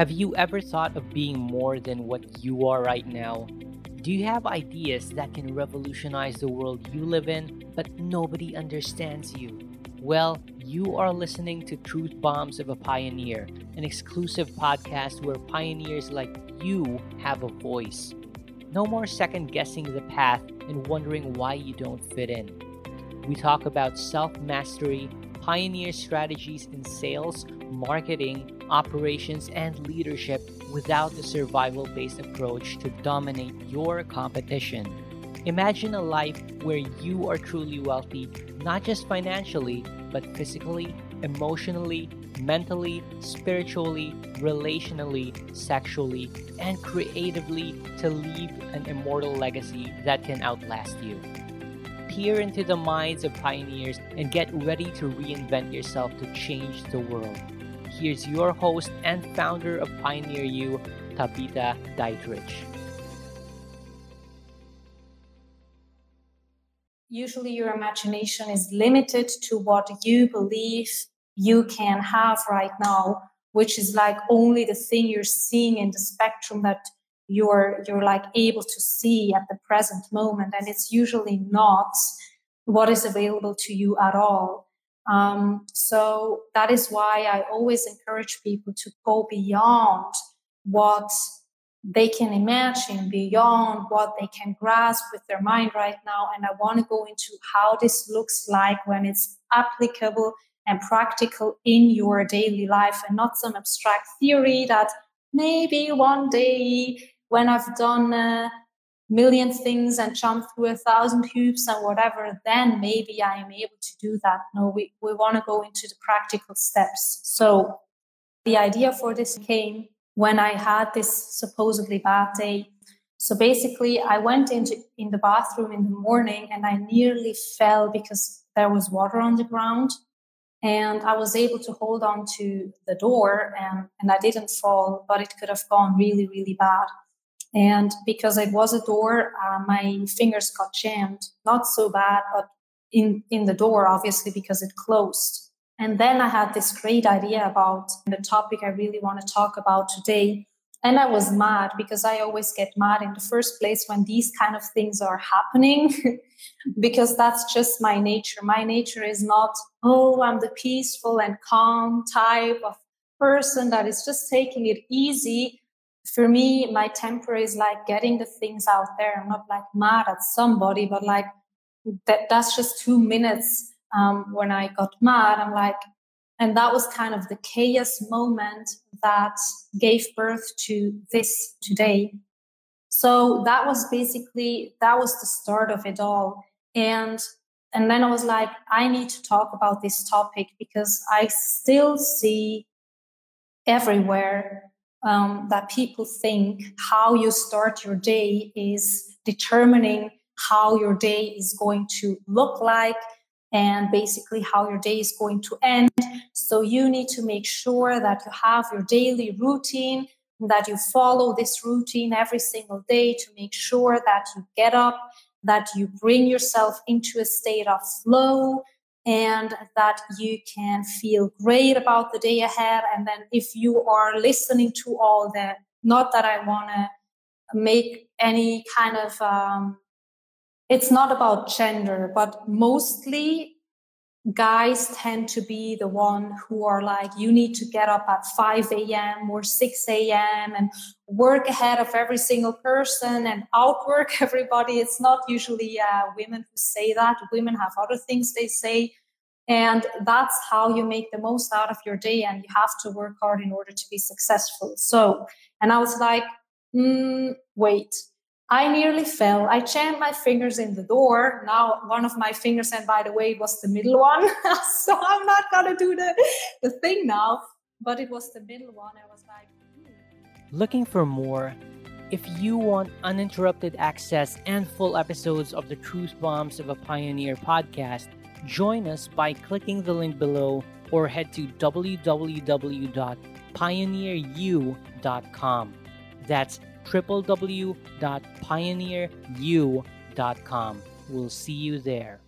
Have you ever thought of being more than what you are right now? Do you have ideas that can revolutionize the world you live in, but nobody understands you? Well, you are listening to Truth Bombs of a Pioneer, an exclusive podcast where pioneers like you have a voice. No more second guessing the path and wondering why you don't fit in. We talk about self mastery, pioneer strategies in sales, marketing, operations, and leadership without the survival based approach to dominate your competition. Imagine a life where you are truly wealthy, not just financially, but physically, emotionally, mentally, spiritually, relationally, sexually, and creatively to leave an immortal legacy that can outlast you. Peer into the minds of pioneers and get ready to reinvent yourself to change the world. Here's your host and founder of Pioneer U, Tabitha Dietrich. Usually your imagination is limited to what you believe you can have right now, which is like only the thing you're seeing in the spectrum that you're like able to see at the present moment, and it's usually not what is available to you at all. So that is why I always encourage people to go beyond what they can imagine, beyond what they can grasp with their mind right now. And I want to go into how this looks like when it's applicable and practical in your daily life, and not some abstract theory that maybe one day when I've done a million things and jumped through 1,000 hoops and whatever, then maybe I am able to do that. No, we want to go into the practical steps. So the idea for this came when I had this supposedly bad day. So basically, I went in the bathroom in the morning and I nearly fell because there was water on the ground. And I was able to hold on to the door and I didn't fall, but it could have gone really, really bad. And because it was a door, my fingers got jammed. Not so bad, but in the door, obviously, because it closed. And then I had this great idea about the topic I really want to talk about today. And I was mad because I always get mad in the first place when these kind of things are happening, because that's just my nature. My nature is not, oh, I'm the peaceful and calm type of person that is just taking it easy. For me, my temper is like getting the things out there. I'm not like mad at somebody, but like that's just 2 minutes. When I got mad, I'm like, and that was kind of the chaos moment that gave birth to this today. So that was the start of it all. And then I was like, I need to talk about this topic because I still see everywhere that people think how you start your day is determining how your day is going to look like and basically how your day is going to end. So you need to make sure that you have your daily routine, that you follow this routine every single day to make sure that you get up, that you bring yourself into a state of flow, and that you can feel great about the day ahead. And then if you are listening to all that, not that I want to make any kind of, it's not about gender, but mostly guys tend to be the one who are like, you need to get up at 5 a.m. or 6 a.m. and work ahead of every single person and outwork everybody. It's not usually women who say that. Women have other things they say. And that's how you make the most out of your day. And you have to work hard in order to be successful. So, and I was like, wait. I nearly fell. I jammed my fingers in the door. Now, one of my fingers, and by the way, it was the middle one. So I'm not going to do the thing now. But it was the middle one. I was like, Looking for more? If you want uninterrupted access and full episodes of the Truth Bombs of a Pioneer podcast, join us by clicking the link below or head to www.pioneeru.com. That's www.pioneeru.com. We'll see you there.